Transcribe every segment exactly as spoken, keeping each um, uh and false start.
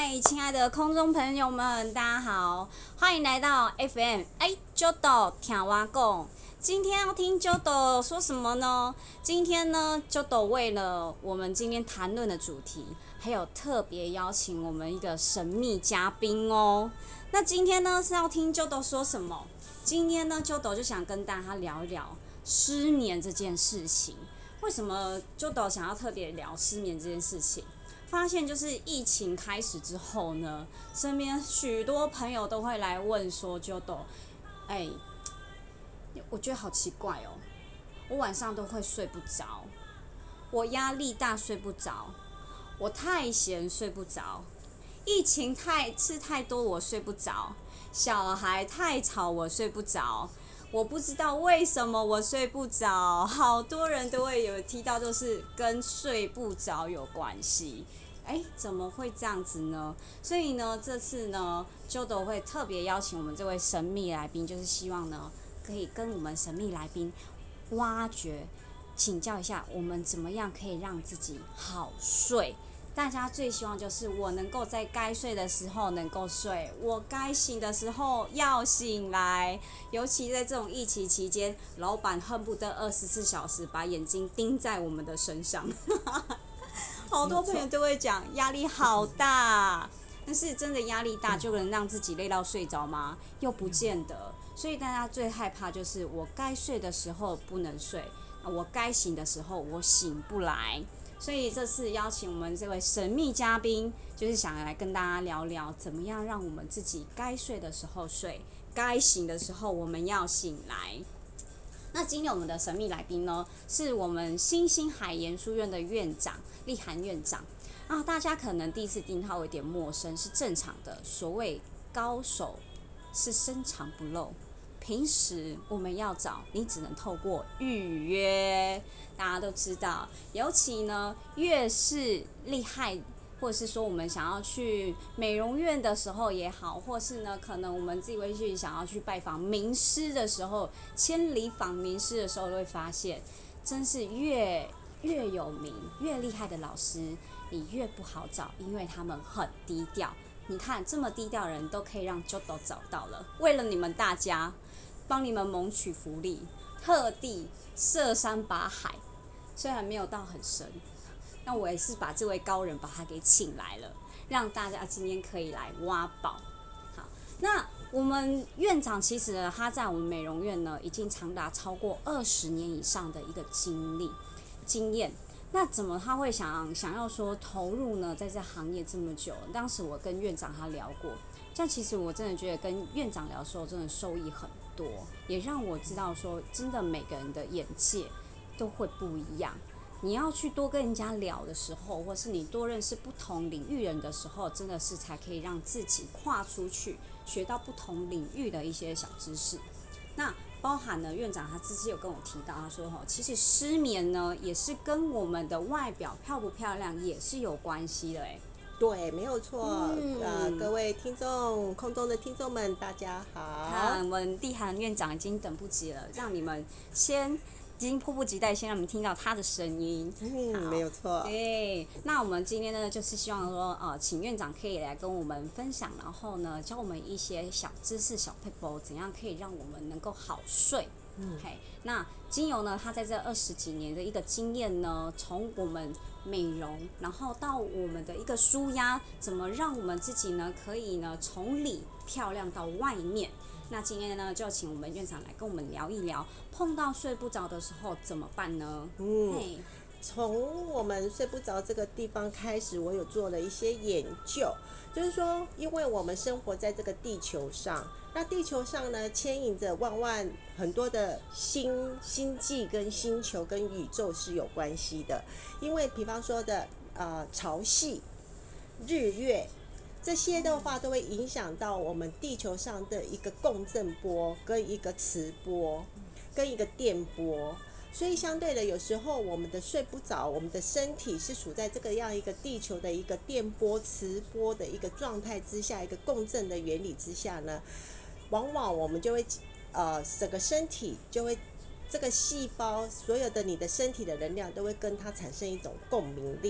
嗨，亲爱的空中朋友们，大家好，欢迎来到 F M 哎 Jodo 听我讲。今天要听 Jodo 说什么呢？今天呢，Jodo 为了我们今天谈论的主题，还有特别邀请我们一个神秘嘉宾哦。那今天呢是要听 Jodo 说什么？今天呢，Jodo 就想跟大家聊一聊失眠这件事情。为什么 Jodo 想要特别聊失眠这件事情？发现就是疫情开始之后呢，身边许多朋友都会来问说，Jodo，哎，我觉得好奇怪哦，我晚上都会睡不着，我压力大睡不着，我太闲睡不着，疫情太吃太多我睡不着，小孩太吵我睡不着。我不知道为什么我睡不着，好多人都会有提到，就是跟睡不着有关系。哎，怎么会这样子呢？所以呢，这次呢，Jodo 会特别邀请我们这位神秘来宾，就是希望呢，可以跟我们神秘来宾挖掘、请教一下，我们怎么样可以让自己好睡。大家最希望就是我能够在该睡的时候能够睡，我该醒的时候要醒来。尤其在这种疫情期间，老板恨不得二十四小时把眼睛盯在我们的身上。好多朋友都会讲压力好大，但是真的压力大就能让自己累到睡着吗？又不见得。所以大家最害怕就是我该睡的时候不能睡，我该醒的时候我醒不来。所以这次邀请我们这位神秘嘉宾，就是想来跟大家聊聊，怎么样让我们自己该睡的时候睡，该醒的时候我们要醒来。那今天我们的神秘来宾呢，是我们新兴海研书院的院长立涵院长啊。大家可能第一次听他有一点陌生，是正常的。所谓高手是深藏不露，平时我们要找你，只能透过预约。大家都知道，尤其呢，越是厉害，或者是说我们想要去美容院的时候也好，或是呢，可能我们自己会去想要去拜访名师的时候，千里访名师的时候，都会发现，真是越越有名、越厉害的老师，你越不好找，因为他们很低调。你看，这么低调的人都可以让 Jodo 找到了，为了你们大家，帮你们谋取福利，特地涉山拔海，虽然没有到很深。那我也是把这位高人把他给请来了，让大家今天可以来挖宝。好，那我们院长其实呢，他在我们美容院呢，已经长达超过二十年以上的一个经历经验。那怎么他会想想要说投入呢？在这行业这么久，当时我跟院长他聊过，这样其实我真的觉得跟院长聊的时候，真的收益很多，也让我知道说，真的每个人的眼界都会不一样。你要去多跟人家聊的时候，或是你多认识不同领域人的时候，真的是才可以让自己跨出去，学到不同领域的一些小知识。那包含了院长他之前有跟我提到，他说其实失眠呢也是跟我们的外表漂不漂亮也是有关系的哎。 对，没有错。呃， 嗯， 各位听众，空中的听众们，大家好。 看我们地涵院长已经等不及了，让你们先已经迫不及待，先让你们听到他的声音。 嗯，没好， 有错。 对，那我们今天呢，就是希望说，呃，请院长可以来跟我们分享，然后呢，教我们一些小知识、小 paper，怎样可以让我们能够好睡。 嗯， 嘿，那精油呢？它在这二十几年的一个经验呢，从我们美容，然后到我们的一个舒压，怎么让我们自己呢，可以呢从里漂亮到外面。那今天呢，就请我们院长来跟我们聊一聊，碰到睡不着的时候怎么办呢？ 嗯， 嘿， 从我们睡不着这个地方开始，我有做了一些研究，就是说，因为我们生活在这个地球上，那地球上呢，牵引着万万很多的星星际跟星球跟宇宙是有关系的。因为比方说的呃潮汐、日月这些的话，都会影响到我们地球上的一个共振波、跟一个磁波、跟一个电波。所以相对的，有时候我们的睡不着，我们的身体是处在这个样一个地球的一个电波、磁波的一个状态之下，一个共振的原理之下呢，往往我们就会呃整个身体就会这个细胞，所有的你的身体的能量都会跟它产生一种共鸣力。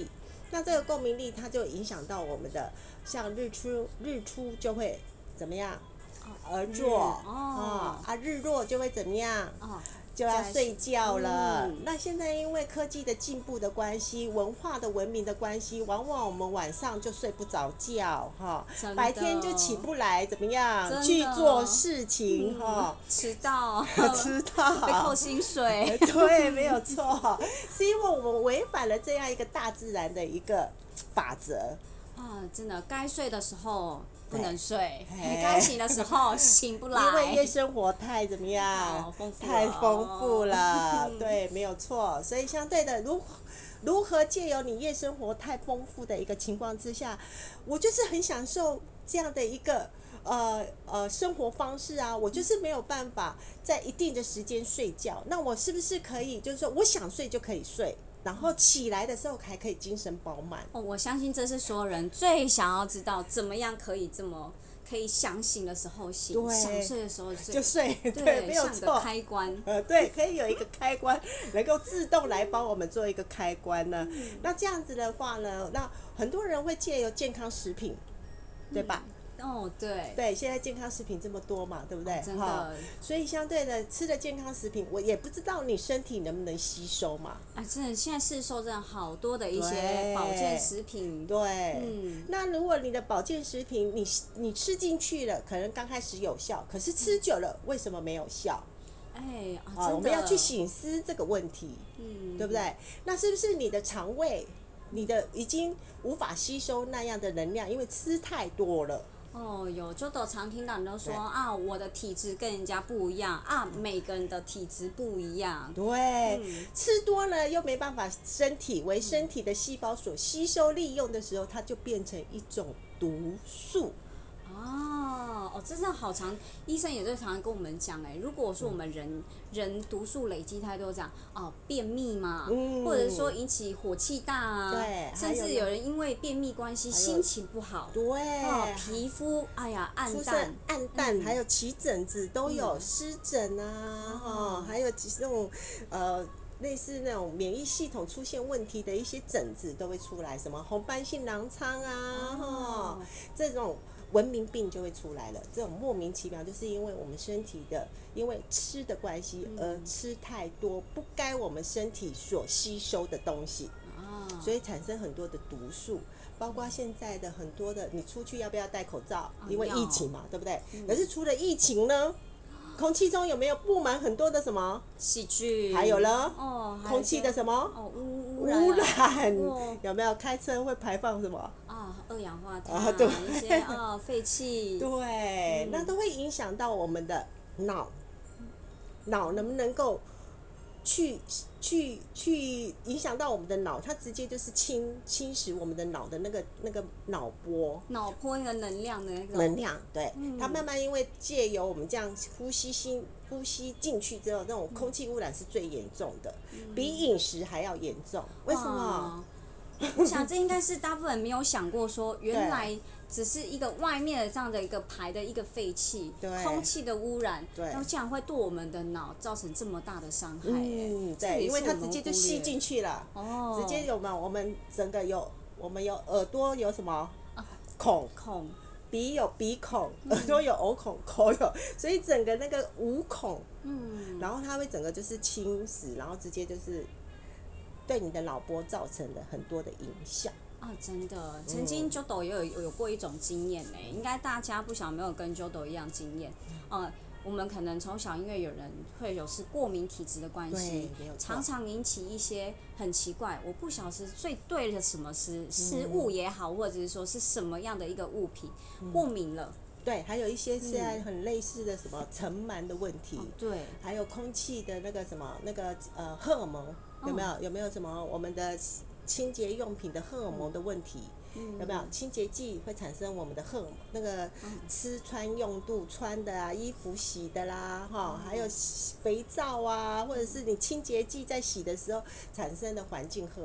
那这个共鸣力它就影响到我们的，像日出日出就会怎么样？而作哦啊，日落就会怎么样？ 哦， 就要睡觉了。 嗯那现在因为科技的进步的关系，文化的文明的关系，往往我们晚上就睡不着觉哈， 真的白天就起不来，怎么样真的去做事情嗯哈？ 迟到知道被扣薪水， 对，没有错，是因为我们违反了这样一个大自然的一个法则。 啊，真的该睡的时候不能睡， 嘿该醒的时候醒不来， 因为夜生活太怎么样？ 哦丰富了太丰富了， 嗯对，没有错。所以相对的，如如何借由你夜生活太丰富的一个情况之下，我就是很享受这样的一个呃呃生活方式啊，我就是没有办法在一定的时间睡觉，那我是不是可以就是说我想睡就可以睡，然后起来的时候还可以精神饱满？ 哦，我相信这是所有人最想要知道，怎么样可以这么可以想醒的时候醒， 对想睡的时候睡， 就睡，对， 对， 没有像个错。 开关。 呃，对，可以有一个开关，能够自动来帮我们做一个开关呢。 嗯那这样子的话呢，那很多人会借由健康食品，对吧？ 哦，对， 对，现在健康食品这么多嘛，对不对？ 哦真的哈所以相对的吃的健康食品，我也不知道你身体能不能吸收嘛。 啊，真的现在市售真的好多的一些对保健食品， 对， 嗯那如果你的保健食品你你吃进去了，可能刚开始有效，可是吃久了为什么没有效？ 哎啊， 啊， 真的， 我们要去省思这个问题， 嗯， 对不对？那是不是你的肠胃，你的已经无法吸收那样的能量，因为吃太多了。 哦，有，就都常听到人都说对啊，我的体质跟人家不一样啊，每个人的体质不一样， 对， 嗯吃多了又没办法，身体为身体的细胞所吸收利用的时候，它就变成一种毒素。 哦，哦，这真的好常，医生也是常常跟我们讲，哎，如果说我们人人毒素累积太多，这样哦，便秘嘛， 嗯或者说引起火气大啊， 对还甚至有呢有人因为便秘关系还有心情不好， 对， 哦，皮肤哎呀暗出淡现，暗淡， 嗯还有起疹子都有， 嗯湿疹啊，哈、 哦还有几那种呃类似那种免疫系统出现问题的一些疹子都会出来，什么红斑性狼疮啊，哈、 哦这种文明病就会出来了。这种莫名其妙，就是因为我们身体的因为吃的关系而吃太多不该我们身体所吸收的东西。 啊， 所以产生很多的毒素，包括现在的很多的，你出去要不要戴口罩？因为疫情嘛，对不对？可是除了疫情呢，空气中有没有布满很多的什么？ 细菌， 还有呢， 哦，还有空气的什么？ 哦污污污染啊， 染哦有没有？开车会排放什么？ 啊，二氧化碳啊对一些啊废气， 对，那都会影响到我们的脑，脑能不能够去去去影响到我们的脑，它直接就是侵侵蚀我们的脑的那个那个脑波脑波那个能量的那种能量，对， 嗯它慢慢因为借由我们这样呼吸新呼吸进去之后，那种空气污染是最严重的，比饮食还要严重。为什么？ 哇我想这应该是大部分人没有想过说，原对来只是一个外面的这样的一个排的一个废气， 对空气的污染， 对然后竟然会对我们的脑造成这么大的伤害，哎、 嗯， 这对，因为它也是我们直接就忽略吸进去了， 哦， 直接有没有？我们整个有，我们有耳朵有什么啊孔？ 孔， 鼻有鼻孔， 嗯耳朵有耳孔，口有，所以整个那个五孔， 嗯， 然后它会整个就是侵蚀，然后直接就是对你的脑波造成了很多的影响。 啊，真的，曾经 Jodo 也有有有过一种经验呢，应该大家不晓得有没有跟 Jodo 一样经验，呃，我们可能从小因为有人会有是过敏体质的关系对没有，错常常引起一些很奇怪，我不晓得是最对了什么食食物也好，或者是说是什么样的一个物品过敏了， 对，还有一些现在很类似的什么尘螨的问题， 哦对， 还有空气的那个什么那个呃荷尔蒙有没有？有没有什么我们的清洁用品的荷尔蒙的问题？有没有清洁剂会产生我们的荷尔蒙？那个吃穿用度穿的啊，衣服洗的啦，哈，还有肥皂啊，或者是你清洁剂在洗的时候产生的环境荷尔蒙。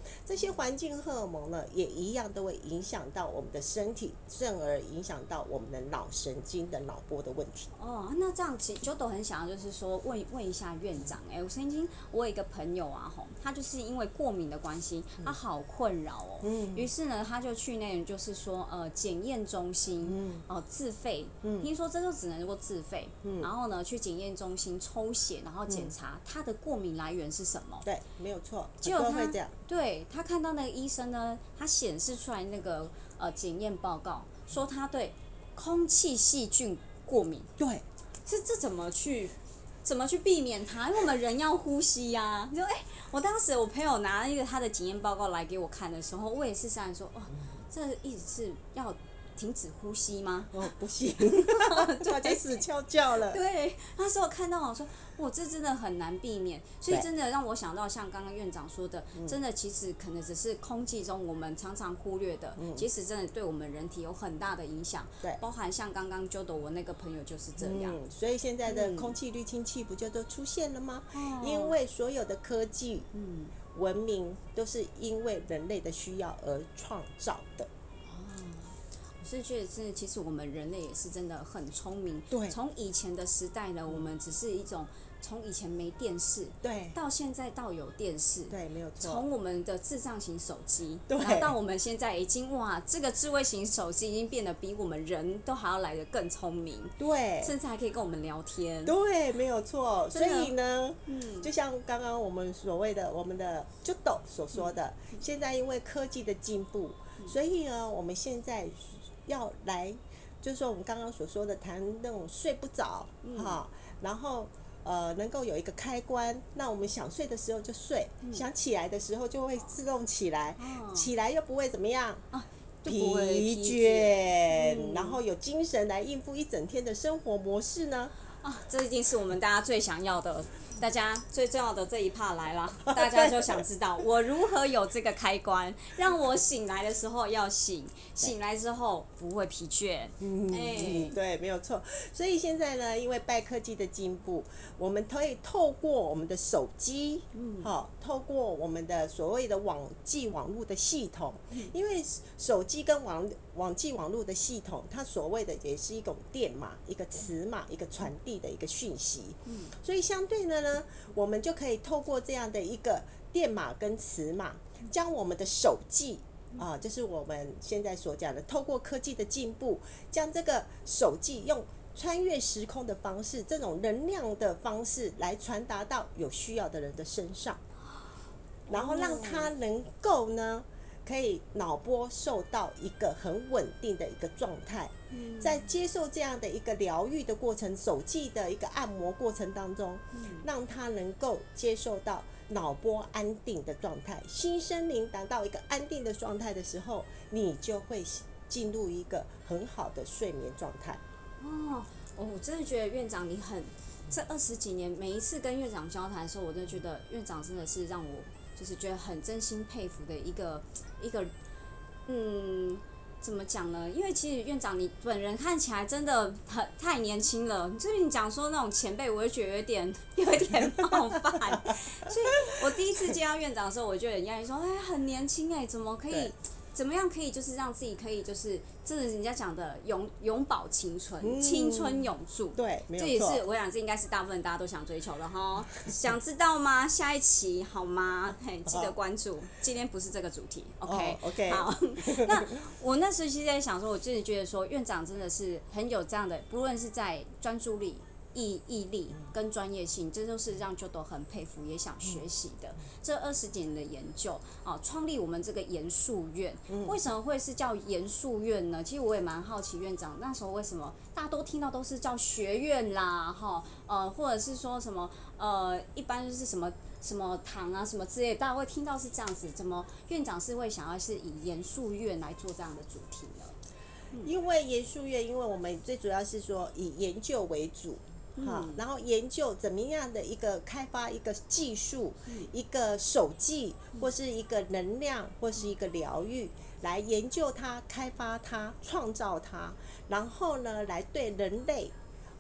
这些环境荷尔蒙呢，也一样都会影响到我们的身体，甚而影响到我们的脑神经的脑波的问题。 哦，那这样其实就都很想要，就是说问问一下院长，哎、欸，我曾经我有一个朋友啊，吼，他就是因为过敏的关系，他好困扰哦， 嗯， 于是呢，他就去那种就是说呃检验中心， 嗯， 哦、呃、自费， 嗯， 听说这就只能够自费， 嗯， 然后呢去检验中心抽血，然后检查他的过敏来源是什么， 对，没有错，很结果他多人会这样。 对他看到那个医生呢，他显示出来那个呃检验报告，说他对空气细菌过敏。 对， 是这怎么去怎么去避免它？因为我们人要呼吸呀、啊。就哎、欸，我当时我朋友拿一个他的检验报告来给我看的时候，我也是这样说，哦，这意思是要停止呼吸吗？ 哦，不行，他就死翘翘了。 对，那时候看到我说，哇，这真的很难避免，所以真的让我想到像刚刚院长说的，真的其实可能只是空气中我们常常忽略的， 嗯、 其实真的对我们人体有很大的影响。 对， 包含像刚刚 Jodo 我那个朋友就是这样。 嗯，所以现在的空气滤清器不就都出现了吗？ 嗯、 因为所有的科技、 嗯， 文明都是因为人类的需要而创造的。 我是觉得真的，其实我们人类也是真的很聪明。 对， 从以前的时代呢，我们只是一种从以前没电视， 对， 到现在到有电视， 对，没有错。 从我们的智障型手机， 对， 然后到我们现在已经哇，这个智慧型手机已经变得比我们人都还要来得更聪明， 对， 甚至还可以跟我们聊天。 对，没有错。所以呢， 嗯， 就像刚刚我们所谓的我们的 Jodo 所说的，嗯、现在因为科技的进步，嗯、所以呢，我们现在要来，就是说我们刚刚所说的谈那种睡不着，嗯、哈，然后呃能够有一个开关，那我们想睡的时候就睡，嗯、想起来的时候就会自动起来，哦、起来又不会怎么样。 啊疲倦，嗯、然后有精神来应付一整天的生活模式呢？ 啊，这一定是我们大家最想要的。大家最重要的这一 part 来了，大家就想知道我如何有这个开关，让我醒来的时候要醒，醒来之后不会疲倦。 嗯，欸、对，没有错。所以现在呢，因为拜科技的进步，我们可以透过我们的手机，嗯，好，透过我们的所谓的网际网络的系统，嗯、因为手机跟网网际网络的系统，它所谓的也是一种电码、一个磁码、一个传递的一个讯息，嗯，所以相对的呢，我们就可以透过这样的一个电码跟磁码，将我们的手机。啊，就是我们现在所讲的，透过科技的进步，将这个手机用穿越时空的方式，这种能量的方式来传达到有需要的人的身上，然后让他能够呢，可以脑波受到一个很稳定的一个状态，在接受这样的一个疗愈的过程，手机的一个按摩过程当中，让他能够接受到脑波安定的状态，心身灵达到一个安定的状态的时候，你就会进入一个很好的睡眠状态。 哦，我真的觉得院长你很，这二十几年每一次跟院长交谈的时候，我都觉得院长真的是让我就是觉得很真心佩服的一个一个，嗯。怎么讲呢？因为其实院长你本人看起来真的很太年轻了，就是你讲说那种前辈，我就觉得有点有点冒犯。所以我第一次见到院长的时候，我就很讶异说，哎，很年轻哎，怎么可以？怎么样可以就是让自己可以就是真的人家讲的永永葆青春，嗯、青春永驻。 对，没有错。 这也是我想这应该是大部分大家都想追求的哈。想知道吗？下一期好吗？嘿，记得关注。今天不是这个主题 ，OK？、 哦、OK。 好，那我那时候其实在想说，我自己觉得说院长真的是很有这样的，不论是在专注力。毅毅力跟专业性，这都是让 Jodo 很佩服，也想学习的。这二十几年的研究啊，创立我们这个研术院，为什么会是叫研术院呢？其实我也蛮好奇，院长那时候为什么大家都听到都是叫学院啦，哈，呃，或者是说什么呃，一般就是什么什么堂啊什么之类的，大家会听到是这样子，怎么院长是会想要是以研术院来做这样的主题呢？ 因为研术院，因为我们最主要是说以研究为主。好，然后研究怎么样的一个开发一个技术，嗯、一个手技，或是一个能量，或是一个疗愈，来研究它、开发它、创造它，然后呢，来对人类，哦，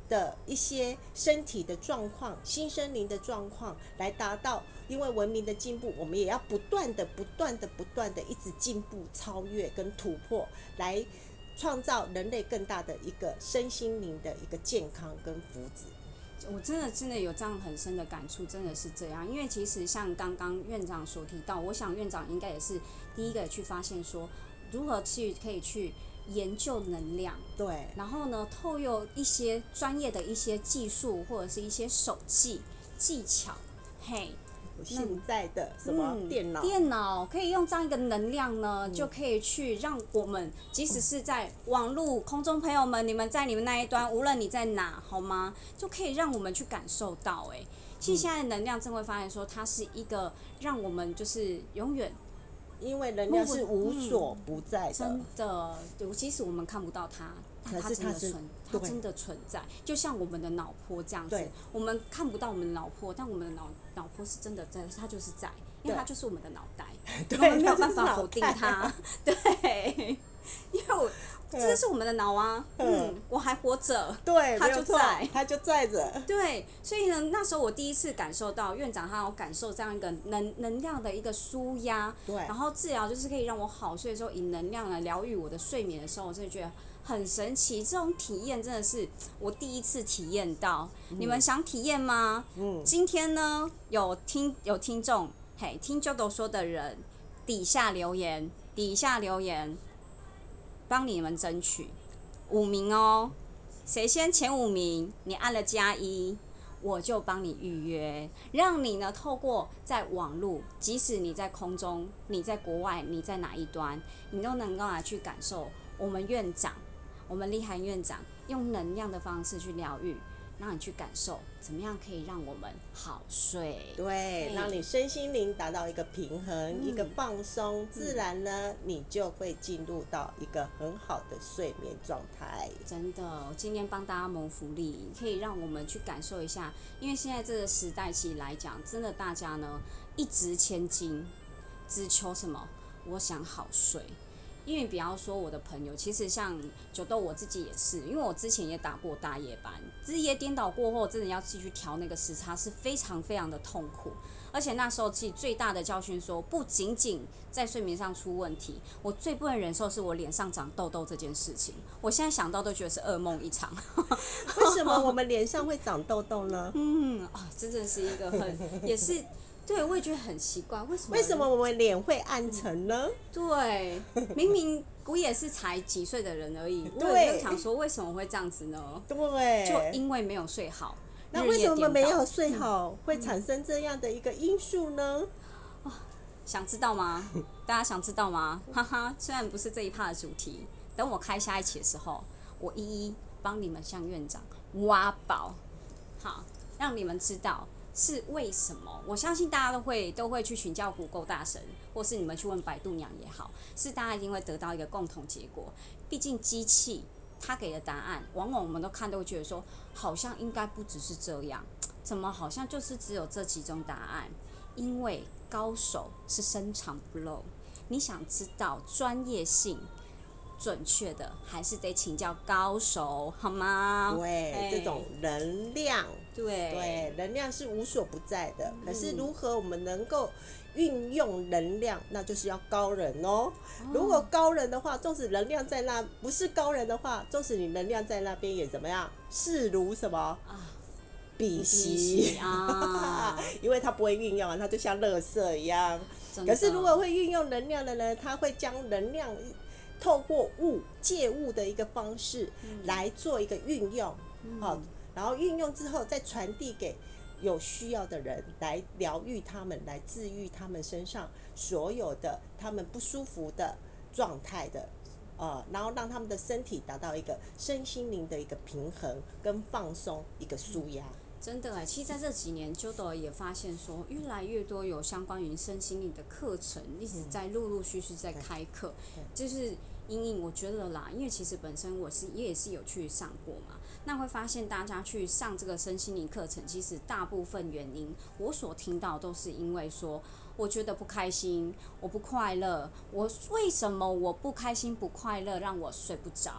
的一些身体的状况、心身灵的状况，来达到，因为文明的进步，我们也要不断的、不断的、不断的一直进步、超越跟突破，来创造人类更大的一个身心灵的一个健康跟福祉。 我真的真的有这样很深的感触，真的是这样。因为其实像刚刚院长所提到，我想院长应该也是第一个去发现说，如何去可以去研究能量， 对， 然后呢，透用一些专业的一些技术或者是一些手技技巧，嘿， 现在的什么电脑、 嗯，电脑可以用这样一个能量呢，嗯、就可以去让我们，即使是在网络空中朋友们，你们在你们那一端，无论你在哪，好吗？就可以让我们去感受到、欸，哎，其实现在的能量真会发现说，它是一个让我们就是永远。 因为能量是无所不在的， 嗯、真的，即使我们看不到它，但它真的存，它真的存在。就像我们的脑波这样子，我们看不到我们的脑波，但我们的脑脑波是真的在，它就是在，因为它就是我们的脑袋，我们没有办法否定它。对，因为我。这是我们的脑啊，嗯，我还活着， 对， 它就在， 它就在着。 对，所以呢，那时候我第一次感受到院长他有感受这样一个能能量的一个舒压， 对， 然后治疗就是可以让我好睡的时候，以能量来疗愈我的睡眠的时候，我真的觉得很神奇。这种体验真的是我第一次体验到，嗯、你们想体验吗？嗯，今天呢有听有听众，嘿，听 Jodo 说的人底下留言，底下留言。帮你们争取五名哦，谁先前五名，你按了加一，我就帮你预约，让你呢透过在网络，即使你在空中，你在国外，你在哪一端，你都能够来去感受我们院长，我们立涵院长用能量的方式去疗愈。让你去感受怎么样可以让我们好睡， 对，让你身心灵达到一个平衡、嗯、一个放松，嗯、自然呢，你就会进入到一个很好的睡眠状态。 真的，我今天帮大家谋福利，可以让我们去感受一下，因为现在这个时代其实来讲，真的大家呢一掷千金，只求什么？我想好睡。因为比方说我的朋友，其实像九豆我自己也是，因为我之前也打过大夜班，日夜颠倒过后，真的要继续调那个时差是非常非常的痛苦。而且那时候其实最大的教训说，不仅仅在睡眠上出问题，我最不能忍受是我脸上长痘痘这件事情。我现在想到都觉得是噩梦一场。 为什么我们脸上会长痘痘呢？ 嗯，哦，真的是一个很也是。对，我也觉得很奇怪，为什么？ 为什么我们脸会暗沉呢？ 嗯、对，明明我也是才几岁的人而已，我也就想说，为什么会这样子呢？ 对， 就因为没有睡好。 那为什么没有睡好、嗯、会产生这样的一个因素呢？ 哦、想知道吗？大家想知道吗？哈哈，虽然不是这一趴的主题，等我开下一期的时候，我一一帮你们向院长挖宝，好，让你们知道。是为什么？我相信大家都会都会去请教谷歌大神，或是你们去问百度娘也好，是大家一定会得到一个共同结果。毕竟机器它给的答案，往往我们都看都会觉得说，好像应该不只是这样，怎么好像就是只有这几种答案？因为高手是深藏不露，你想知道专业性。准确的还是得请教高手，好吗？ 对，这种能量， 对对，能量是无所不在的。嗯、可是如何我们能够运用能量，那就是要高人哦。哦如果高人的话，纵使能量在那，不是高人的话，纵使你能量在那边也怎么样？视如什么？啊鼻息啊，因为它不会运用啊，它就像垃圾一样。可是如果会运用能量的呢，它会将能量透过物借物的一个方式来做一个运用，好、嗯，然后运用之后再传递给有需要的人，来疗愈他们，来治愈他们身上所有的他们不舒服的状态的。呃，然后让他们的身体达到一个身心灵的一个平衡跟放松，一个舒压。嗯真的哎，其实在这几年 ，Jodo 也发现说，越来越多有相关于身心灵的课程，一直在陆陆续续在开课，嗯、就是因应我觉得啦，因为其实本身我是也是有去上过嘛，那会发现大家去上这个身心灵课程，其实大部分原因我所听到都是因为说，我觉得不开心，我不快乐，我为什么我不开心不快乐，让我睡不着？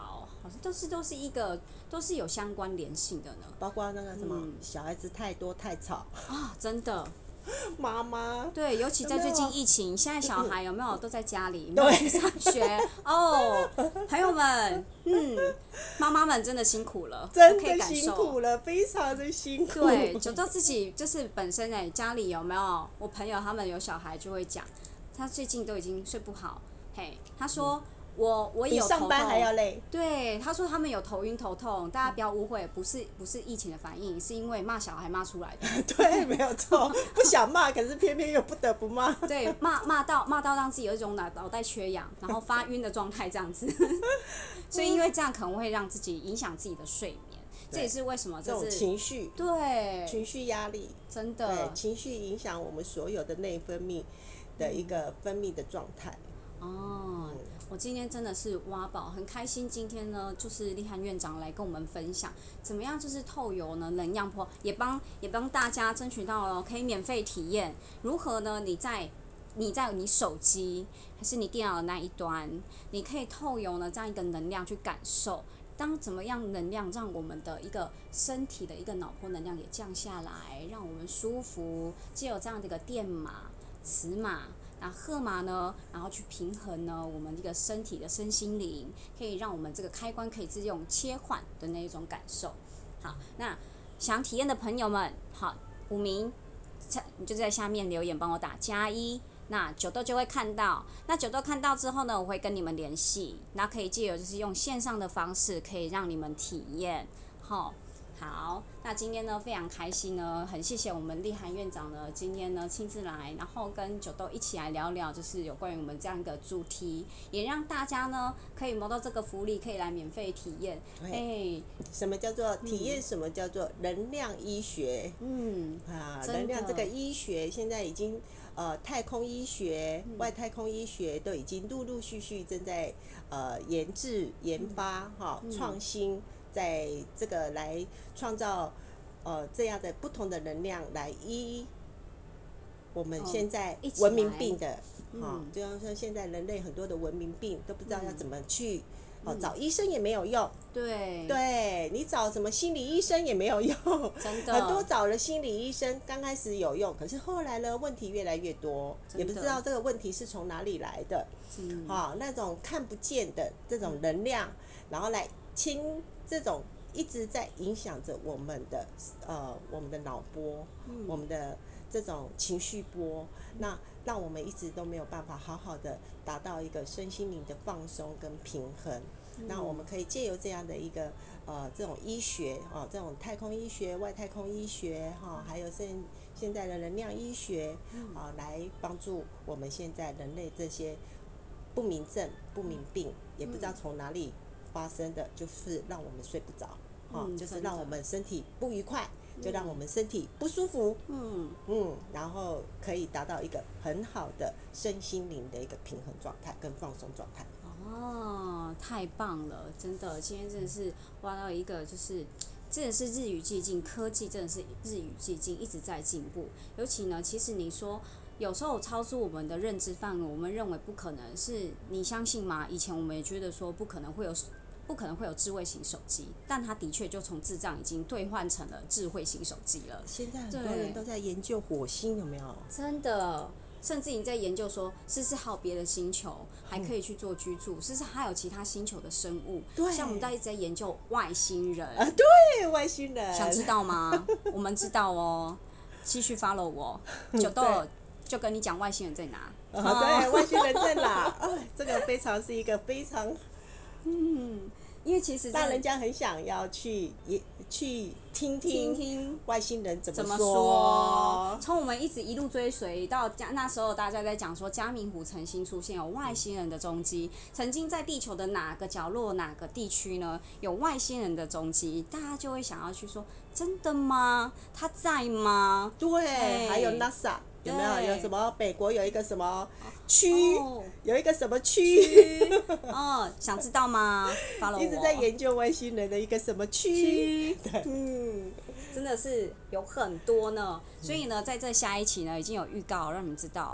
好像都是都是一个都是有相关联性的呢。 包括那个什么、 嗯、 小孩子太多太吵啊，真的。 妈妈对，尤其在最近疫情，现在小孩有没有都在家里，没有去上学哦？朋友们，嗯，妈妈们真的辛苦了，我可以真的感受。 辛苦了，非常的辛苦。 对，九豆自己就是本身哎，家里有没有？我朋友他们有小孩就会讲，他最近都已经睡不好，嘿，他说。嗯我我也有头痛， 比上班还要累。 对，他说他们有头晕头痛，大家不要误会，不是不是疫情的反应，是因为骂小孩骂出来的。 对，没有错，不想骂，可是偏偏又不得不骂。 对，骂骂到骂到让自己有一种脑脑袋缺氧，然后发晕的状态这样子。所以因为这样可能会让自己影响自己的睡眠，这也是为什么这种情绪， 对情绪压力， 真的对情绪影响我们所有的内分泌的一个分泌的状态。 哦，我今天真的是挖宝，很开心。今天呢，就是立涵院长来跟我们分享，怎么样就是透油呢能量波，也帮也帮大家争取到了可以免费体验如何呢？你在你在你手机还是你电脑的那一端，你可以透油呢这样一个能量去感受。当怎么样能量让我们的一个身体的一个脑波能量也降下来，让我们舒服，藉由这样的一个电码、磁码。那荷马呢，然后去平衡呢我们这个身体的身心灵，可以让我们这个开关可以自动切换的那一种感受。好，那想体验的朋友们，好，五名，你就在下面留言帮我打加一，那九豆就会看到。那九豆看到之后呢，我会跟你们联系，那可以借由就是用线上的方式，可以让你们体验。好。好，那今天呢非常开心呢，很谢谢我们立涵院长呢今天呢亲自来，然后跟九豆一起来聊聊，就是有关于我们这样一个主题，也让大家呢可以摸到这个福利，可以来免费体验。哎， 什么叫做体验？什么叫做能量医学？ 嗯， 啊，能量这个医学现在已经呃太空医学、嗯、外太空医学都已经陆陆续续正在呃研制、研发哈、嗯、创新。在这个来创造呃这样的不同的能量来医我们现在文明病的，哈、就像说现在人类很多的文明病都不知道要怎么去，哦、嗯，找医生也没有用， 对， 对你找什么心理医生也没有用， 真的， 很多找了心理医生刚开始有用，可是后来呢问题越来越多，也不知道这个问题是从哪里来的，嗯，哈、那种看不见的这种能量，然后来清。这种一直在影响着我们的呃我们的脑波、嗯，我们的这种情绪波，嗯，那让我们一直都没有办法好好的达到一个身心灵的放松跟平衡。嗯，那我们可以借由这样的一个呃这种医学啊、哦，这种太空医学、外太空医学哈、哦，还有现现在的能量医学啊、哦，来帮助我们现在人类这些不明症、不明病，也不知道从哪里。发生的就是让我们睡不着，嗯，就是让我们身体不愉快，嗯，就让我们身体不舒服，嗯嗯，然后可以达到一个很好的身心灵的一个平衡状态跟放松状态。 哦，太棒了，真的，今天真的是挖到一个就是真的是日与俱进，科技真的是日与俱进，一直在进步。尤其呢，其实你说有时候超出我们的认知范围，我们认为不可能，是你相信吗？以前我们也觉得说不可能会有。不可能会有智慧型手机，但它的确就从智障已经兑换成了智慧型手机了。 现在很多人都在研究火星，有没有？ 真的，甚至你在研究说，是不是还有别的星球还可以去做居住？是不是还有其他星球的生物？ 对， 像我们在一直在研究外星人啊，对，外星人， 想知道吗？我们知道哦，继续 follow 我，九豆就跟你讲外星人在哪。 啊，对，外星人在哪？啊，这个非常是一个非常。 嗯，因为其实让人家很想要去也去听听听外星人怎么说。从我们一直一路追随到那时候，大家在讲说嘉明湖曾经出现有外星人的踪迹，曾经在地球的哪个角落、哪个地区呢有外星人的踪迹，大家就会想要去说，真的吗？他在吗？ 对，还有 NASA。有没有有什么美国有一个什么区、哦，有一个什么区？ 哦，想知道吗？ 一直在研究外星人的一个什么区？ 嗯，真的是有很多呢。所以呢，在这下一期呢，已经有预告让你们知道，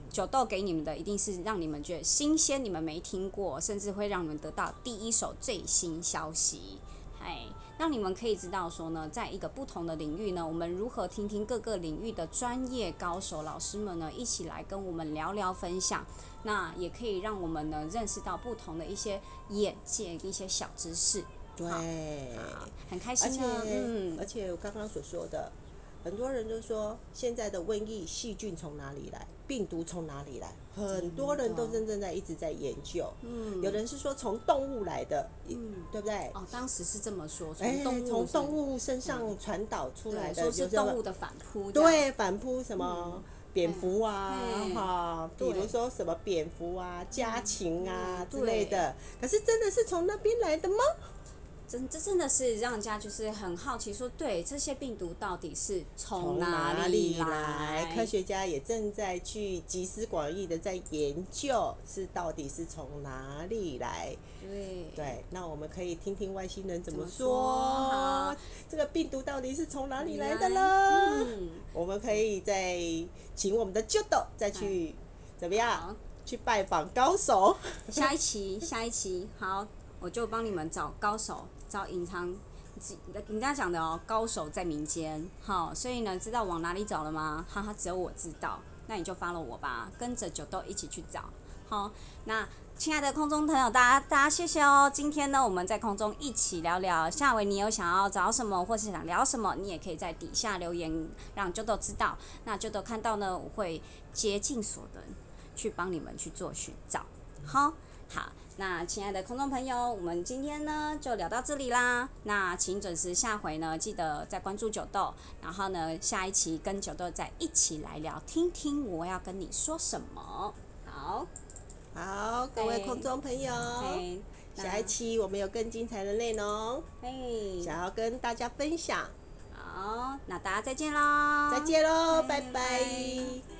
酒豆给你们的一定是让你们觉得新鲜，你们没听过，甚至会让你们得到第一手最新消息。哎，让你们可以知道说呢，在一个不同的领域呢，我们如何听听各个领域的专业高手老师们呢，一起来跟我们聊聊分享。那也可以让我们呢认识到不同的一些眼界、一些小知识。 对， 很开而且心呢。嗯， 而且我刚刚所说的，很多人就说现在的瘟疫细菌从哪里来，病毒从哪里来，很多人都真正在一直在研究。嗯，有人是说从动物来的，嗯，对不对？ 哦，当时是这么说，从哎， 动物从动物身上传导出来对， 的， 说是就是动物的反扑， 对反扑什么。蝙蝠啊， 嘿哈，比如对说什么蝙蝠啊、家禽啊嗯之类的，可是真的是从那边来的吗？ 真这真的是让人家就是很好奇说，对这些病毒到底是从从哪哪里里来？科来？ 学家也正在去集思广益的在研究，是到底是从哪里来？ 对对，那我们可以听听外星人怎么怎么说好， 这个病毒到底是从哪里来的来呢？ 嗯， 我们可以再请我们的 Judo 再去怎么样好， 去拜访高手？ 下一期下一期好，我就帮你们找高手，找隐藏。人家讲的哦，高手在民间，好，所以呢，知道往哪里找了吗？哈哈，只有我知道，那你就 follow 我吧，跟着九豆一起去找。好，那亲爱的空中朋友，大家大家谢谢哦。今天呢，我们在空中一起聊聊，下回你有想要找什么，或是想聊什么，你也可以在底下留言，让九豆知道。那九豆看到呢，我会竭尽所能去帮你们去做寻找。好，好。那亲爱的空中朋友，我们今天呢就聊到这里啦。那请准时下回呢，记得再关注九豆，然后呢下一期跟九豆再一起来聊，听听我要跟你说什么。好， 好，各位空中朋友， 嘿， 下一期我们有更精彩的内容， 嘿， 想要跟大家分享。 好，那大家再见喽， 再见喽， 嘿拜拜。 拜